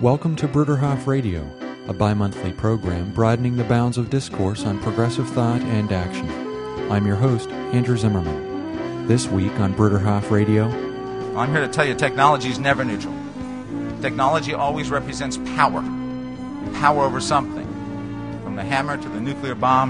Welcome to Bruderhof Radio, a bi-monthly program broadening the bounds of discourse on progressive thought and action. I'm your host, Andrew Zimmerman. This week on Bruderhof Radio, I'm here to tell you technology is never neutral. Technology always represents power over something. From the hammer to the nuclear bomb,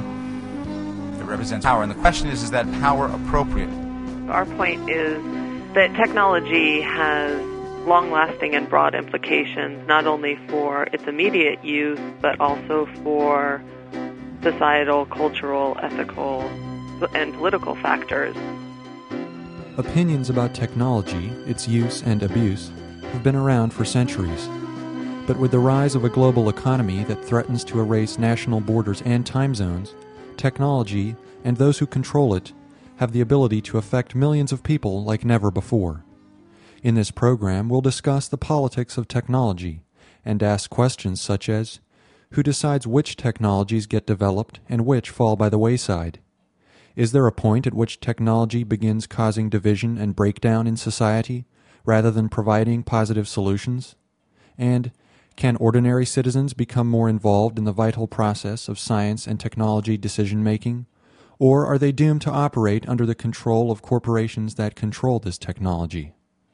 it represents power. And the question is that power appropriate? Our point is that technology has long-lasting and broad implications, not only for its immediate use, but also for societal, cultural, ethical, and political factors. Opinions about technology, its use and abuse, have been around for centuries. But with the rise of a global economy that threatens to erase national borders and time zones, technology and those who control it have the ability to affect millions of people like never before. In this program, we'll discuss the politics of technology and ask questions such as, who decides which technologies get developed and which fall by the wayside? Is there a point at which technology begins causing division and breakdown in society rather than providing positive solutions? And can ordinary citizens become more involved in the vital process of science and technology decision-making? Or are they doomed to operate under the control of corporations that control this technology?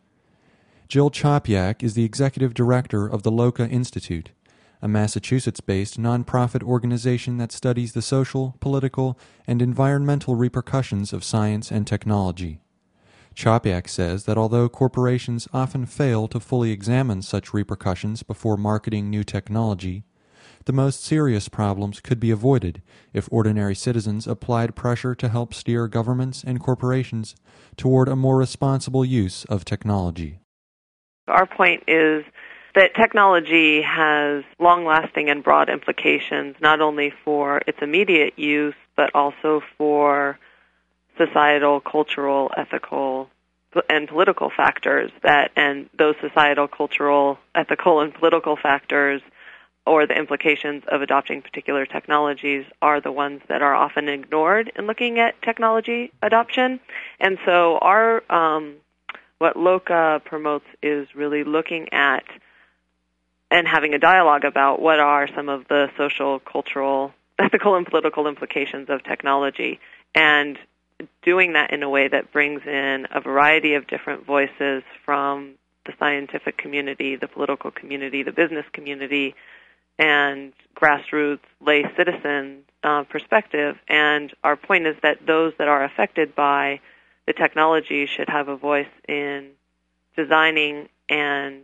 Jill Chopyak is the executive director of the LOCA Institute, a Massachusetts-based nonprofit organization that studies the social, political, and environmental repercussions of science and technology. Chopyak says that although corporations often fail to fully examine such repercussions before marketing new technology, the most serious problems could be avoided if ordinary citizens applied pressure to help steer governments and corporations toward a more responsible use of technology. Our point is that technology has long-lasting and broad implications, not only for its immediate use, but also for societal, cultural, ethical, and political factors and those societal, cultural, ethical, and political factors, or the implications of adopting particular technologies, are the ones that are often ignored in looking at technology adoption. And so what LOCA promotes is really looking at and having a dialogue about what are some of the social, cultural, ethical, and political implications of technology, and doing that in a way that brings in a variety of different voices from the scientific community, the political community, the business community, and grassroots lay citizen perspective. And our point is that those that are affected by the technology should have a voice in designing and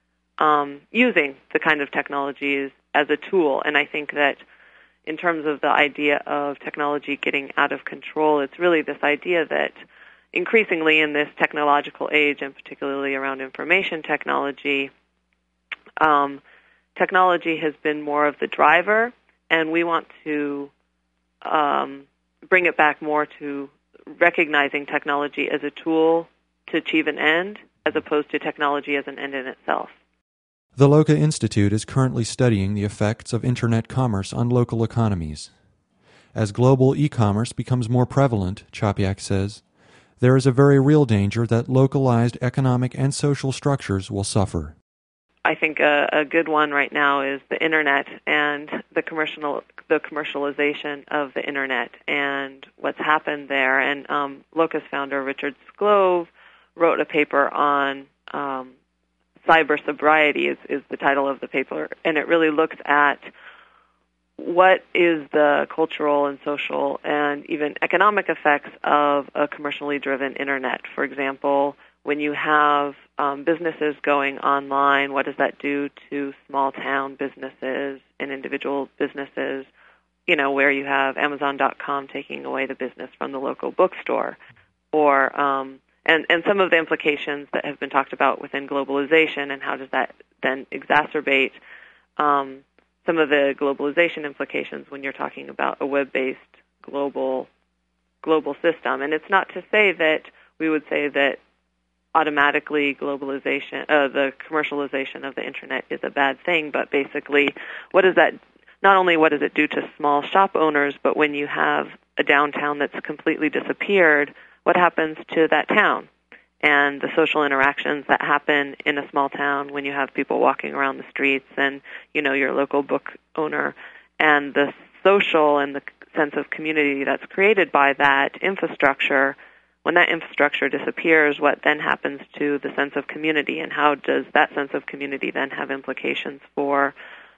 using the kind of technologies as a tool. And I think that in terms of the idea of technology getting out of control, it's really this idea that increasingly in this technological age, and particularly around information technology, technology has been more of the driver, and we want to bring it back more to recognizing technology as a tool to achieve an end, as opposed to technology as an end in itself. The LOCA Institute is currently studying the effects of Internet commerce on local economies. As global e-commerce becomes more prevalent, Chopyak says, there is a very real danger that localized economic and social structures will suffer. I think a good one right now is the Internet and the commercialization of the Internet and what's happened there. And LOCA's founder, Richard Sklove, wrote a paper on cyber sobriety is the title of the paper, and it really looks at what is the cultural and social and even economic effects of a commercially driven Internet. For example, when you have businesses going online, what does that do to small town businesses and individual businesses, where you have Amazon.com taking away the business from the local bookstore, or and some of the implications that have been talked about within globalization, and how does that then exacerbate some of the globalization implications when you're talking about a web-based global system. And it's not to say that we would say that automatically globalization, the commercialization of the Internet is a bad thing, but basically not only what does it do to small shop owners, but when you have a downtown that's completely disappeared, what happens to that town? and the social interactions that happen in a small town when you have people walking around the streets and, your local book owner, and the social and the sense of community that's created by that infrastructure. When that infrastructure disappears, what then happens to the sense of community, and how does that sense of community then have implications for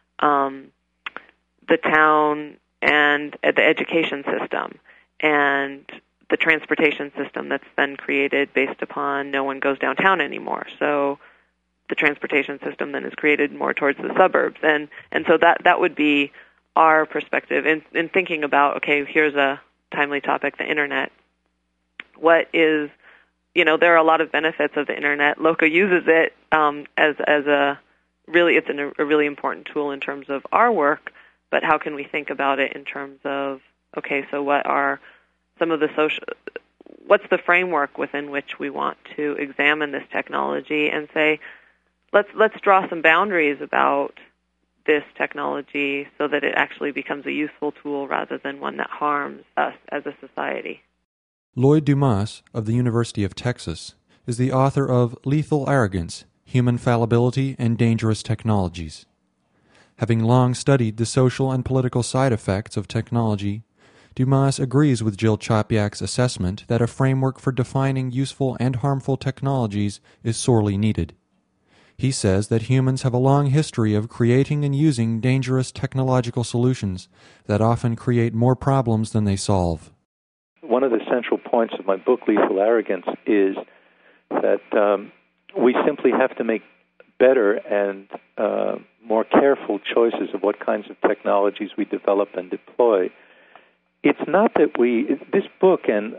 the town and the education system and the transportation system that's then created based upon no one goes downtown anymore. So the transportation system then is created more towards the suburbs. And so that would be our perspective in thinking about, okay, here's a timely topic, the Internet. What is, there are a lot of benefits of the Internet. LOCA uses it as a really, it's a really important tool in terms of our work, but how can we think about it in terms of, okay, so what are some of the what's the framework within which we want to examine this technology and say, let's draw some boundaries about this technology so that it actually becomes a useful tool rather than one that harms us as a society. Lloyd Dumas of the University of Texas is the author of Lethal Arrogance, Human Fallibility and Dangerous Technologies. Having long studied the social and political side effects of technology, Dumas agrees with Jill Chopiak's assessment that a framework for defining useful and harmful technologies is sorely needed. He says that humans have a long history of creating and using dangerous technological solutions that often create more problems than they solve. One of the central points of my book, Lethal Arrogance, is that we simply have to make better and more careful choices of what kinds of technologies we develop and deploy. It's not that this book and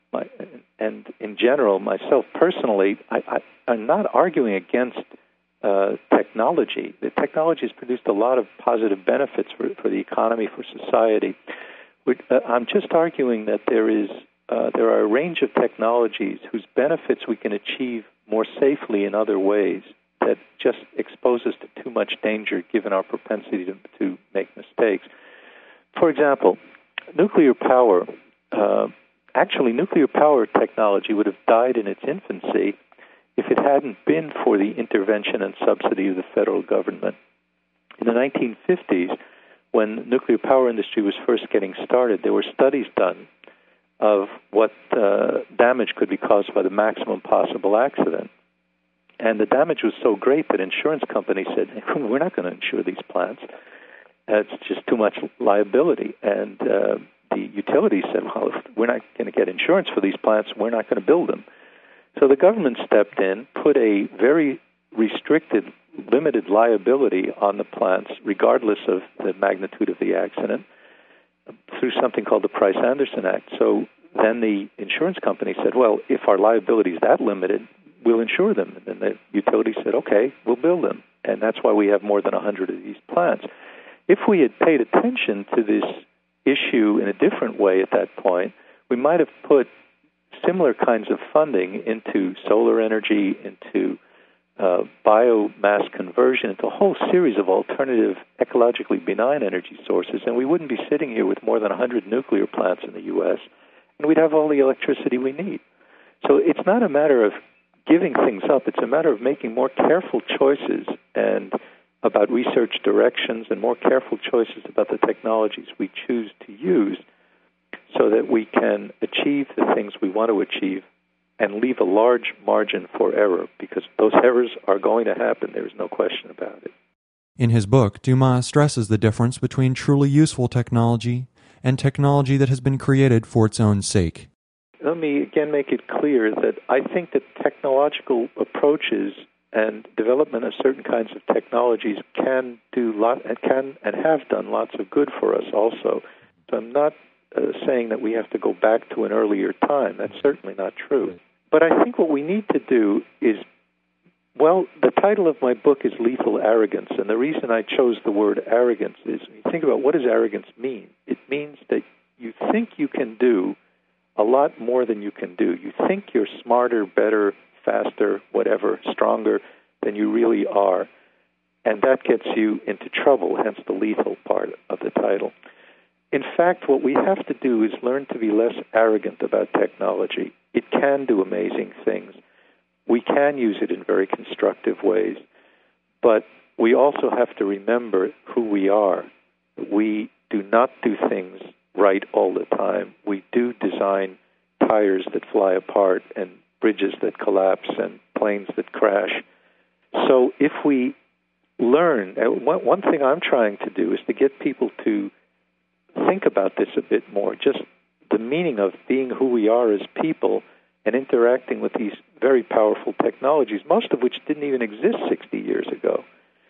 in general, myself personally, I'm not arguing against technology. The technology has produced a lot of positive benefits for the economy, for society. I'm just arguing that there are a range of technologies whose benefits we can achieve more safely in other ways that just expose us to too much danger given our propensity to make mistakes. For example, nuclear power technology would have died in its infancy if it hadn't been for the intervention and subsidy of the federal government. In the 1950s, when the nuclear power industry was first getting started, there were studies done of what damage could be caused by the maximum possible accident. And the damage was so great that insurance companies said, we're not going to insure these plants. It's just too much liability. And the utilities said, well, if we're not going to get insurance for these plants, we're not going to build them. So the government stepped in, put a very restricted, limited liability on the plants, regardless of the magnitude of the accident, through something called the Price-Anderson Act. So then the insurance company said, well, if our liability is that limited, we'll insure them. And then the utility said, okay, we'll build them. And that's why we have more than 100 of these plants. If we had paid attention to this issue in a different way at that point, we might have put similar kinds of funding into solar energy, into biomass conversion, into a whole series of alternative, ecologically benign energy sources, and we wouldn't be sitting here with more than 100 nuclear plants in the U.S., and we'd have all the electricity we need. So it's not a matter of giving things up. It's a matter of making more careful choices and about research directions and more careful choices about the technologies we choose to use so that we can achieve the things we want to achieve and leave a large margin for error, because those errors are going to happen. There is no question about it. In his book, Dumas stresses the difference between truly useful technology and technology that has been created for its own sake. Let me again make it clear that I think that technological approaches and development of certain kinds of technologies can and have done lots of good for us also. So I'm not saying that we have to go back to an earlier time. That's certainly not true. But I think what we need to do is, well, the title of my book is Lethal Arrogance, and the reason I chose the word arrogance is, when you think about what does arrogance mean? It means that you think you can do a lot more than you can do. You think you're smarter, better, faster, whatever, stronger than you really are, and that gets you into trouble, hence the lethal part of the title. In fact, what we have to do is learn to be less arrogant about technology. It can do amazing things. we can use it in very constructive ways, but we also have to remember who we are. We do not do things right all the time. We do design tires that fly apart and bridges that collapse and planes that crash. So if we learn, one thing I'm trying to do is to get people to think about this a bit more, just the meaning of being who we are as people and interacting with these very powerful technologies, most of which didn't even exist 60 years ago.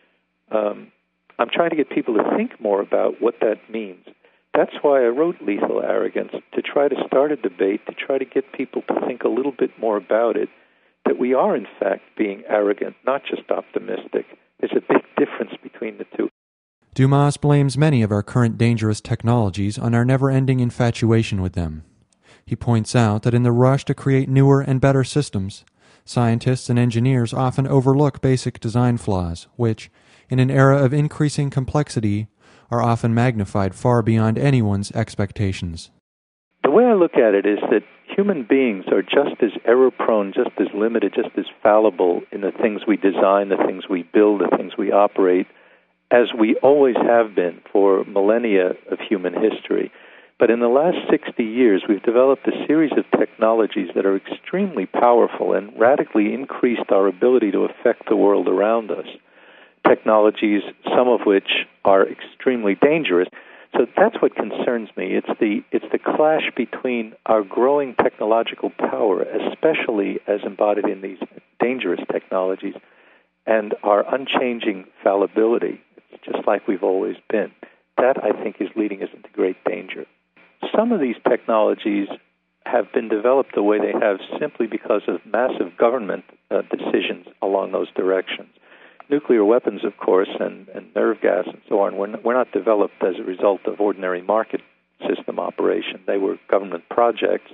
I'm trying to get people to think more about what that means. That's why I wrote Lethal Arrogance, to try to start a debate, to try to get people to think a little bit more about it, that we are, in fact, being arrogant, not just optimistic. There's a big difference between the two. Dumas blames many of our current dangerous technologies on our never-ending infatuation with them. He points out that in the rush to create newer and better systems, scientists and engineers often overlook basic design flaws, which, in an era of increasing complexity, are often magnified far beyond anyone's expectations. The way I look at it is that human beings are just as error-prone, just as limited, just as fallible in the things we design, the things we build, the things we operate, as we always have been for millennia of human history. But in the last 60 years, we've developed a series of technologies that are extremely powerful and radically increased our ability to affect the world around us. Technologies, some of which are extremely dangerous. So that's what concerns me. It's the clash between our growing technological power, especially as embodied in these dangerous technologies, and our unchanging fallibility. It's just like we've always been. That, I think, is leading us into great danger. Some of these technologies have been developed the way they have simply because of massive government decisions along those directions. Nuclear weapons, of course, and nerve gas and so on, were not developed as a result of ordinary market system operation. They were government projects.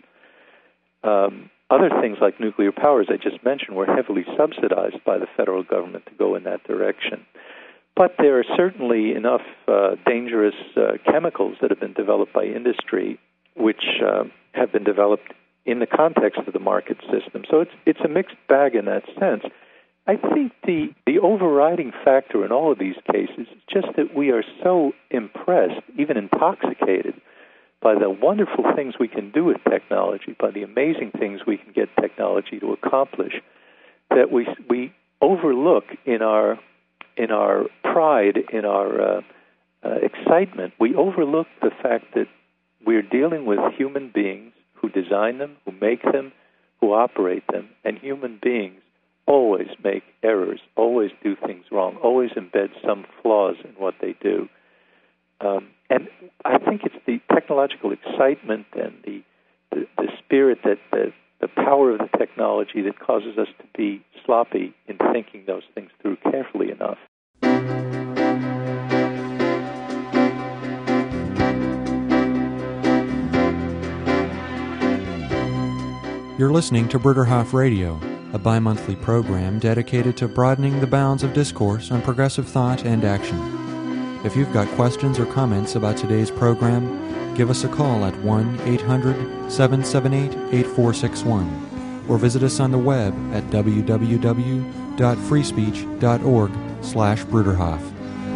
Other things like nuclear power, as I just mentioned, were heavily subsidized by the federal government to go in that direction. But there are certainly enough dangerous chemicals that have been developed by industry which have been developed in the context of the market system. So it's a mixed bag in that sense. I think the overriding factor in all of these cases is just that we are so impressed, even intoxicated, by the wonderful things we can do with technology, by the amazing things we can get technology to accomplish, that we overlook in our pride, in our excitement, we overlook the fact that we're dealing with human beings who design them, who make them, who operate them, and human beings always make errors, always do things wrong, always embed some flaws in what they do. And I think it's the technological excitement and the spirit, that the power of the technology that causes us to be sloppy in thinking those things through carefully enough. You're listening to Bruderhof Radio, a bi-monthly program dedicated to broadening the bounds of discourse on progressive thought and action. If you've got questions or comments about today's program, give us a call at 1-800-778-8461 or visit us on the web at www.freespeech.org/Bruderhof.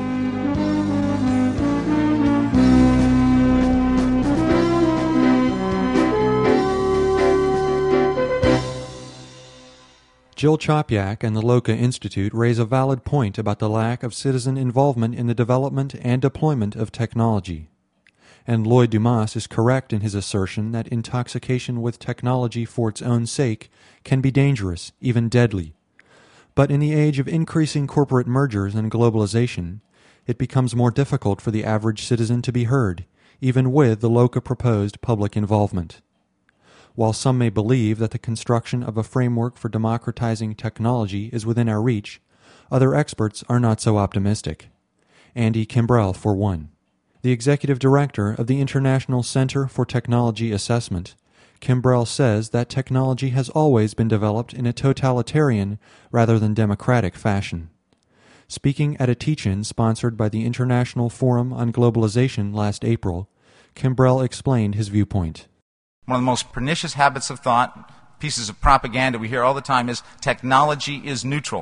Jill Chopyak and the Loka Institute raise a valid point about the lack of citizen involvement in the development and deployment of technology. And Lloyd Dumas is correct in his assertion that intoxication with technology for its own sake can be dangerous, even deadly. But in the age of increasing corporate mergers and globalization, it becomes more difficult for the average citizen to be heard, even with the Loka proposed public involvement. While some may believe that the construction of a framework for democratizing technology is within our reach, other experts are not so optimistic. Andy Kimbrell, for one. The executive director of the International Center for Technology Assessment, Kimbrell says that technology has always been developed in a totalitarian rather than democratic fashion. Speaking at a teach-in sponsored by the International Forum on Globalization last April, Kimbrell explained his viewpoint. One of the most pernicious habits of thought pieces of propaganda we hear all the time is technology is neutral.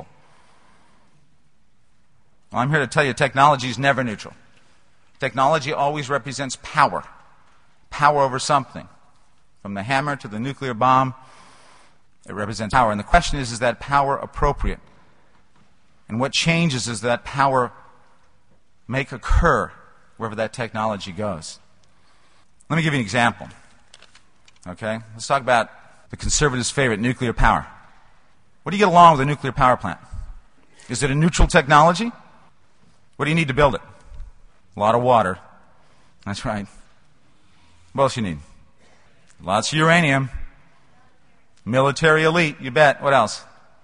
Well, I'm here to tell you technology is never neutral. Technology always represents power. Power over something. From the hammer to the nuclear bomb, it represents power. And the question is that power appropriate? And what changes does that power make occur wherever that technology goes? Let me give you an example. Okay? Let's talk about the conservatives' favorite, nuclear power. What do you get along with a nuclear power plant? Is it a neutral technology? What do you need to build it? A lot of water. That's right. What else you need? Lots of uranium. Military elite, you bet. What else?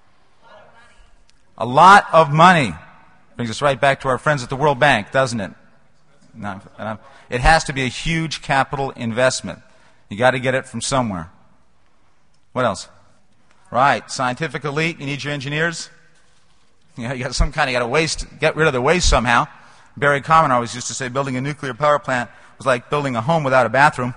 A lot of money. Brings us right back to our friends at the World Bank, doesn't it? No, it has to be a huge capital investment. You got to get it from somewhere. What else? Right, scientific elite. You need your engineers. You got some kind of, you got to waste, get rid of the waste somehow. Barry Commoner always used to say building a nuclear power plant was like building a home without a bathroom.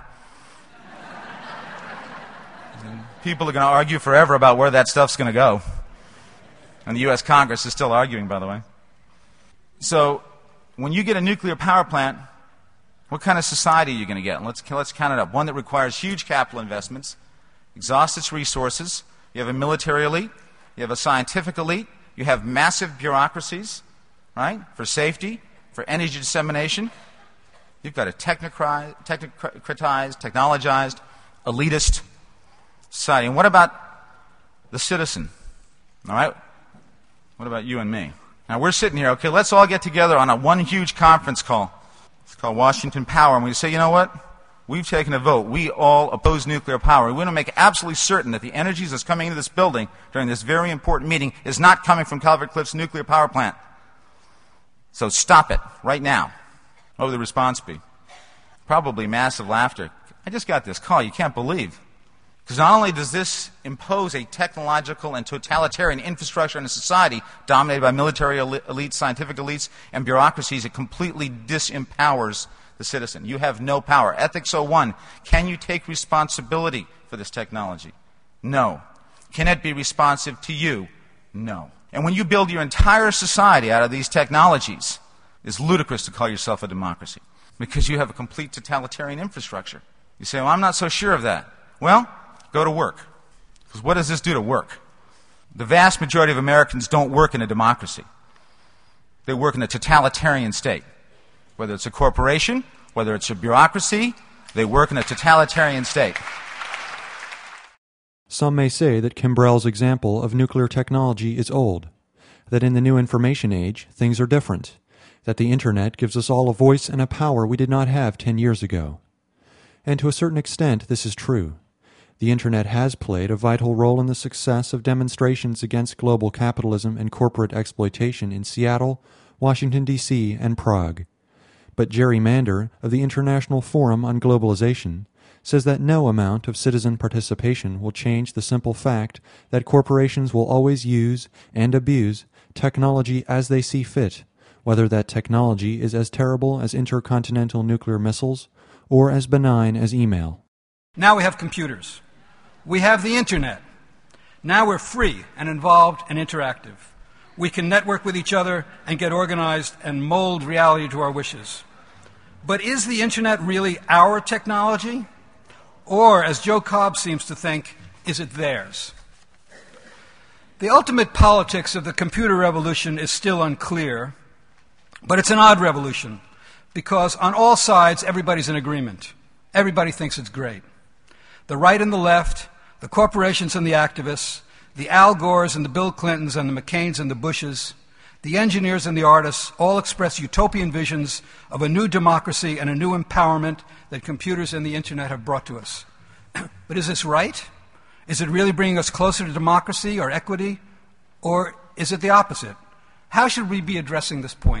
People are going to argue forever about where that stuff's going to go. And the U.S. Congress is still arguing, by the way. So, when you get a nuclear power plant, what kind of society are you going to get? And let's count it up. One that requires huge capital investments, exhausts its resources. You have a military elite. You have a scientific elite. You have massive bureaucracies, right, for safety, for energy dissemination. You've got a technocratized, technologized, elitist society. And what about the citizen? All right? What about you and me? Now, we're sitting here, okay, let's all get together on one huge conference call. It's called Washington Power. And we say, you know what? We've taken a vote. We all oppose nuclear power. We want to make absolutely certain that the energy that's coming into this building during this very important meeting is not coming from Calvert Cliffs nuclear power plant. So stop it right now. What would the response be? Probably massive laughter. I just got this call. You can't believe. Because not only does this impose a technological and totalitarian infrastructure in a society dominated by military elites, scientific elites, and bureaucracies, it completely disempowers the citizen. You have no power. Ethics 01, can you take responsibility for this technology? No. Can it be responsive to you? No. And when you build your entire society out of these technologies, it's ludicrous to call yourself a democracy because you have a complete totalitarian infrastructure. You say, well, I'm not so sure of that. Well, go to work. Because what does this do to work? The vast majority of Americans don't work in a democracy. They work in a totalitarian state. Whether it's a corporation, whether it's a bureaucracy, they work in a totalitarian state. Some may say that Kimbrell's example of nuclear technology is old, that in the new information age, things are different, that the Internet gives us all a voice and a power we did not have 10 years ago. And to a certain extent, this is true. The Internet has played a vital role in the success of demonstrations against global capitalism and corporate exploitation in Seattle, Washington, D.C., and Prague. But Jerry Mander of the International Forum on Globalization says that no amount of citizen participation will change the simple fact that corporations will always use and abuse technology as they see fit, whether that technology is as terrible as intercontinental nuclear missiles or as benign as email. Now we have computers. We have the Internet. Now we're free and involved and interactive. We can network with each other and get organized and mold reality to our wishes. But is the Internet really our technology? Or, as Joe Cobb seems to think, is it theirs? The ultimate politics of the computer revolution is still unclear, but it's an odd revolution because on all sides everybody's in agreement. Everybody thinks it's great. The right and the left, the corporations and the activists, the Al Gores and the Bill Clintons and the McCains and the Bushes, the engineers and the artists all express utopian visions of a new democracy and a new empowerment that computers and the Internet have brought to us. But is this right? Is it really bringing us closer to democracy or equity? Or is it the opposite? How should we be addressing this point?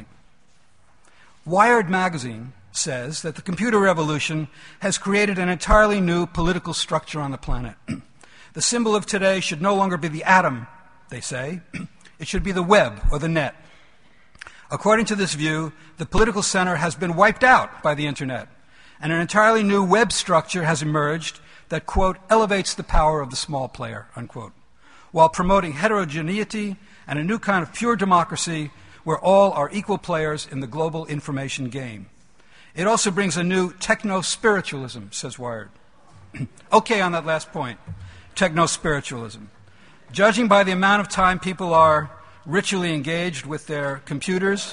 Wired magazine says that the computer revolution has created an entirely new political structure on the planet. The symbol of today should no longer be the atom, they say. It should be the web or the net. According to this view, the political center has been wiped out by the Internet, and an entirely new web structure has emerged that, quote, elevates the power of the small player, unquote, while promoting heterogeneity and a new kind of pure democracy where all are equal players in the global information game. It also brings a new techno-spiritualism, says Wired. Okay, on that last point, techno-spiritualism. Judging by the amount of time people are ritually engaged with their computers,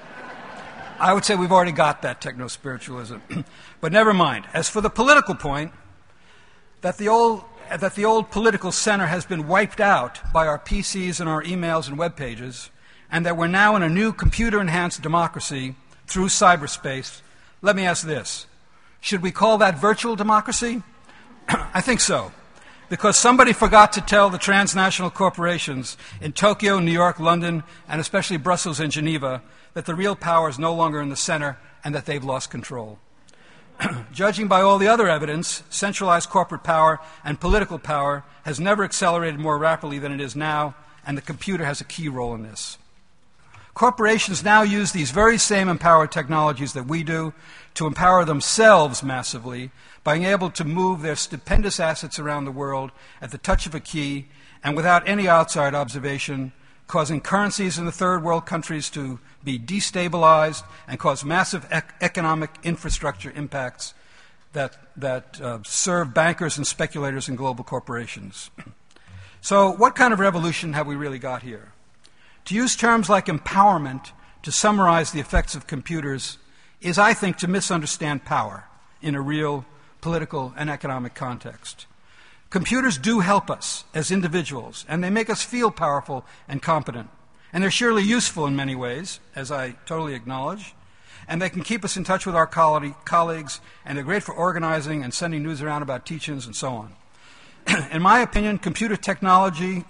I would say we've already got that techno-spiritualism. But never mind. As for the political point, that the old political center has been wiped out by our PCs and our emails and web pages, and that we're now in a new computer-enhanced democracy through cyberspace, let me ask this. Should we call that virtual democracy? I think so. Because somebody forgot to tell the transnational corporations in Tokyo, New York, London, and especially Brussels and Geneva that the real power is no longer in the center and that they've lost control. Judging by all the other evidence, centralized corporate power and political power has never accelerated more rapidly than it is now, and the computer has a key role in this. Corporations now use these very same empowered technologies that we do to empower themselves massively by being able to move their stupendous assets around the world at the touch of a key and without any outside observation, causing currencies in the third world countries to be destabilized and cause massive economic infrastructure impacts that serve bankers and speculators and global corporations. So what kind of revolution have we really got here? To use terms like empowerment to summarize the effects of computers is, I think, to misunderstand power in a real political and economic context. Computers do help us as individuals, and they make us feel powerful and competent. And they're surely useful in many ways, as I totally acknowledge. And they can keep us in touch with our colleagues, and they're great for organizing and sending news around about teach-ins and so on. In my opinion, computer technology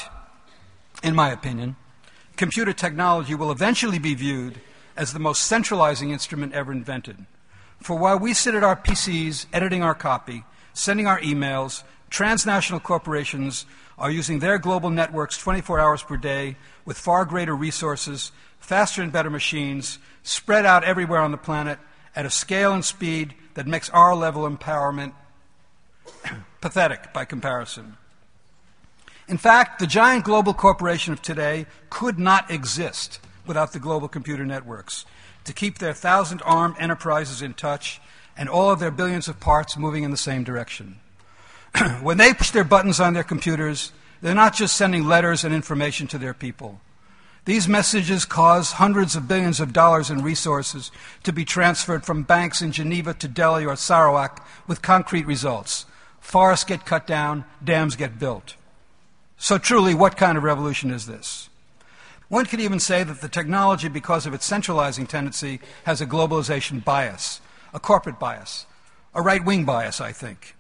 will eventually be viewed as the most centralizing instrument ever invented. For while we sit at our PCs editing our copy, sending our emails, transnational corporations are using their global networks 24 hours per day with far greater resources, faster and better machines, spread out everywhere on the planet at a scale and speed that makes our level of empowerment pathetic by comparison. In fact, the giant global corporation of today could not exist without the global computer networks to keep their 1,000 armed enterprises in touch and all of their billions of parts moving in the same direction. When they push their buttons on their computers, they're not just sending letters and information to their people. These messages cause hundreds of billions of dollars in resources to be transferred from banks in Geneva to Delhi or Sarawak with concrete results. Forests get cut down, dams get built. So truly, what kind of revolution is this? One could even say that the technology, because of its centralizing tendency, has a globalization bias, a corporate bias, a right-wing bias, I think.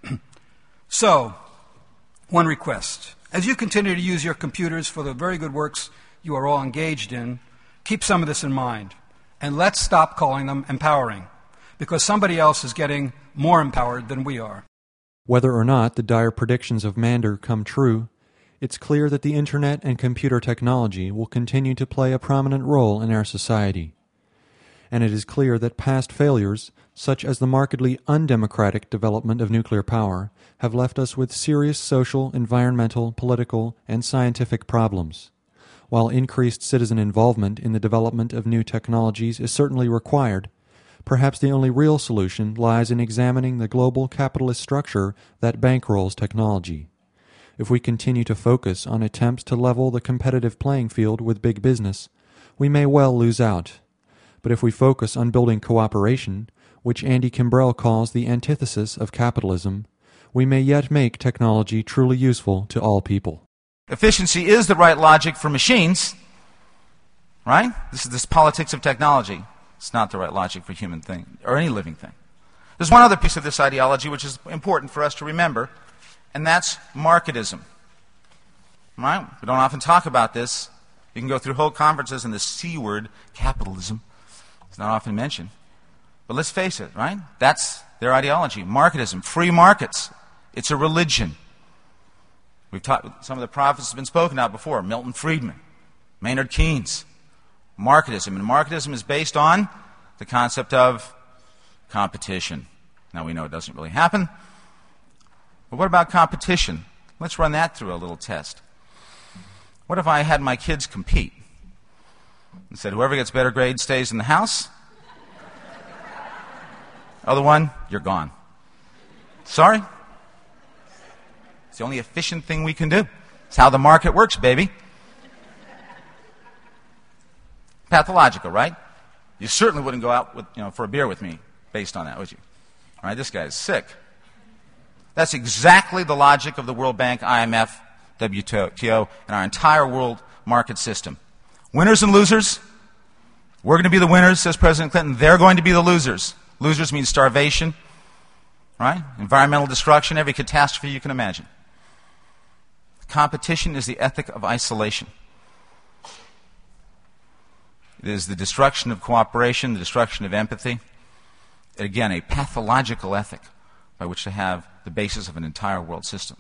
So, one request. As you continue to use your computers for the very good works you are all engaged in, keep some of this in mind. And let's stop calling them empowering, because somebody else is getting more empowered than we are. Whether or not the dire predictions of Mander come true, it's clear that the Internet and computer technology will continue to play a prominent role in our society. And it is clear that past failures, such as the markedly undemocratic development of nuclear power, have left us with serious social, environmental, political, and scientific problems. While increased citizen involvement in the development of new technologies is certainly required, perhaps the only real solution lies in examining the global capitalist structure that bankrolls technology. If we continue to focus on attempts to level the competitive playing field with big business, we may well lose out. But if we focus on building cooperation, which Andy Kimbrell calls the antithesis of capitalism, we may yet make technology truly useful to all people. Efficiency is the right logic for machines, right? This is this politics of technology. It's not the right logic for human thing or any living thing. There's one other piece of this ideology which is important for us to remember, and that's marketism. Right? We don't often talk about this. You can go through whole conferences and the C word, capitalism, is not often mentioned. But let's face it, right? That's their ideology. Marketism, free markets. It's a religion. We've talked, some of the prophets have been spoken about before. Milton Friedman, Maynard Keynes. Marketism. And marketism is based on the concept of competition. Now we know it doesn't really happen. But what about competition? Let's run that through a little test. What if I had my kids compete and said, whoever gets better grades stays in the house? Other one, you're gone. Sorry. It's the only efficient thing we can do. It's how the market works, baby. Pathological, right? You certainly wouldn't go out with, for a beer with me based on that, would you? All right, this guy is sick. That's exactly the logic of the World Bank, IMF, WTO, and our entire world market system. Winners and losers. We're going to be the winners, says President Clinton. They're going to be the losers. Losers mean starvation, right? Environmental destruction, every catastrophe you can imagine. Competition is the ethic of isolation. It is the destruction of cooperation, the destruction of empathy. Again, a pathological ethic by which to have the basis of an entire world system.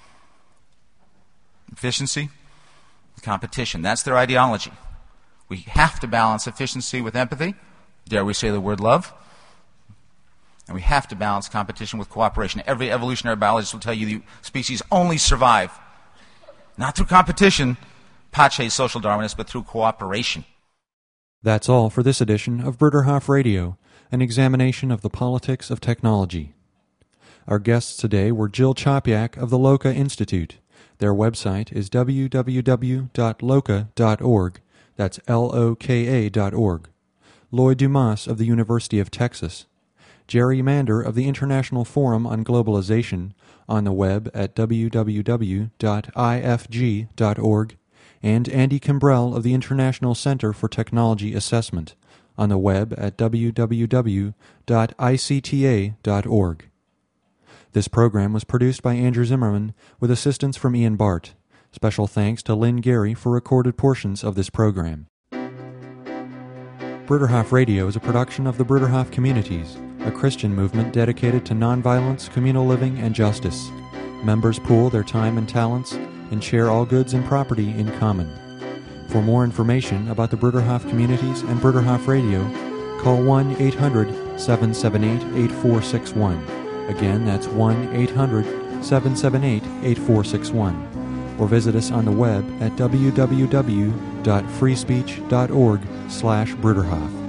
Efficiency, competition. That's their ideology. We have to balance efficiency with empathy. Dare we say the word love? And we have to balance competition with cooperation. Every evolutionary biologist will tell you the species only survive, not through competition, pace social Darwinists, but through cooperation. That's all for this edition of Bruderhof Radio, an examination of the politics of technology. Our guests today were Jill Chopyak of the Loka Institute. Their website is www.loka.org. That's LOKA.org. Lloyd Dumas of the University of Texas. Jerry Mander of the International Forum on Globalization on the web at www.ifg.org. And Andy Kimbrell of the International Center for Technology Assessment on the web at www.icta.org. This program was produced by Andrew Zimmerman with assistance from Ian Bart. Special thanks to Lynn Gary for recorded portions of this program. Bruderhof Radio is a production of the Bruderhof Communities, a Christian movement dedicated to nonviolence, communal living, and justice. Members pool their time and talents and share all goods and property in common. For more information about the Bruderhof Communities and Bruderhof Radio, call 1-800-778-8461. Again, that's 1-800-778-8461. Or visit us on the web at www.freespeech.org/Bruderhof.